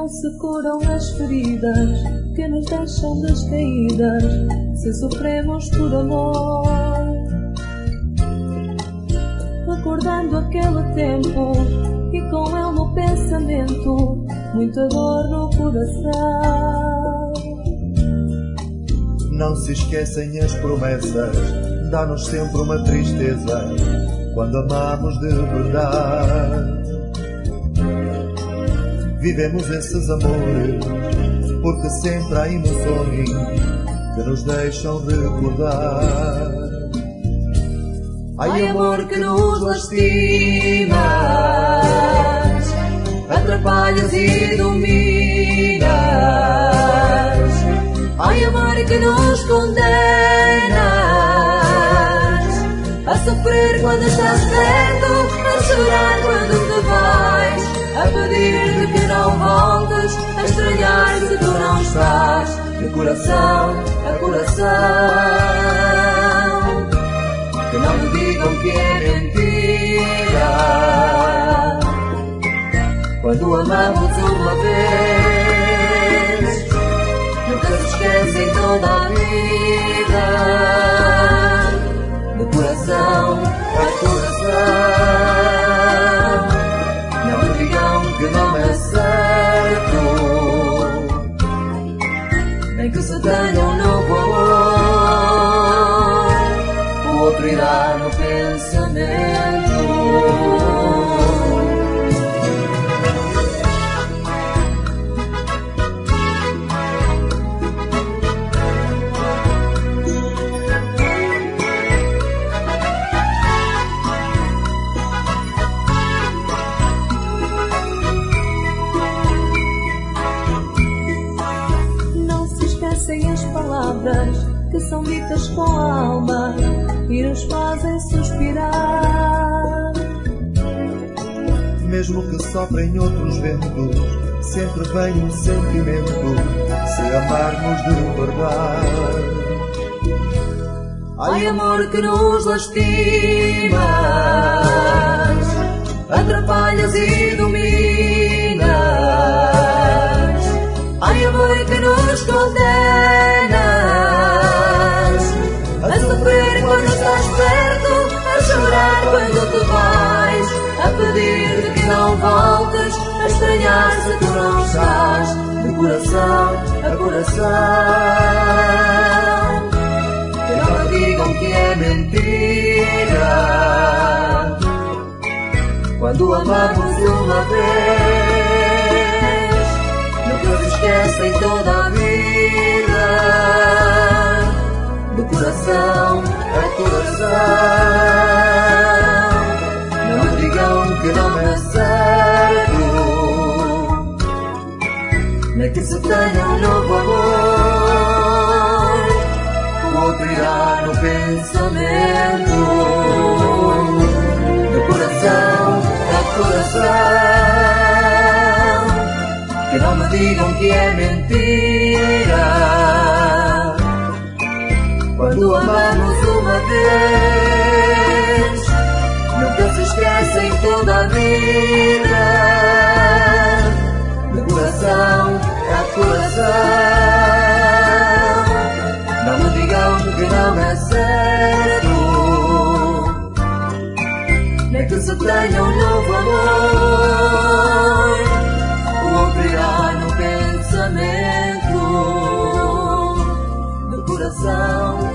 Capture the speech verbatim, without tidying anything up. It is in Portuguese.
não se curam as feridas que nos deixam descaídas se sofremos por amor. Recordando aquele tempo e com ele no pensamento, muita dor no coração. Não se esquecem as promessas, dá-nos sempre uma tristeza quando amamos de verdade. Vivemos esses amores porque sempre há emoções que nos deixam recordar. Ai, amor que nos lastimas, atrapalhas e dominas. Ai, amor que nos condenas a sofrer quando estás perto, a chorar quando te vais, a pedir-te que não voltes, a estranhar se tu não estás, de coração a coração. Que não me digam que é mentira quando amamos uma vez, nunca se esquecem toda a vida, de coração a coração. Não me digam que não é certo, nem que se tenha um novo amor, o outro irá no pensamento. As palavras que são ditas com a alma e nos fazem suspirar. Mesmo que soprem outros ventos, sempre vem um sentimento, se amarmos de verdade. Ai, amor que nos lastimas, atrapalhas e dominas. Ai, amor que nos condenas a sofrer quando estás perto, a chorar quando te vais, a pedir-te que não voltes, a estranhar se tu não estás, de coração a coração. Que não me digam que é mentira quando amamos uma vez, nunca se esquecem toda a vida, de coração a coração. Não me digam que não é certo, nem que se tenha um novo amor, o outro irá no pensamento, de coração a coração. Que não me digam que é mentira quando amamos uma vez, nunca se esquecem toda a vida, de coração a coração. Não me digam que não é certo, nem que se tenha um novo amor, o outro irá no pensamento, de coração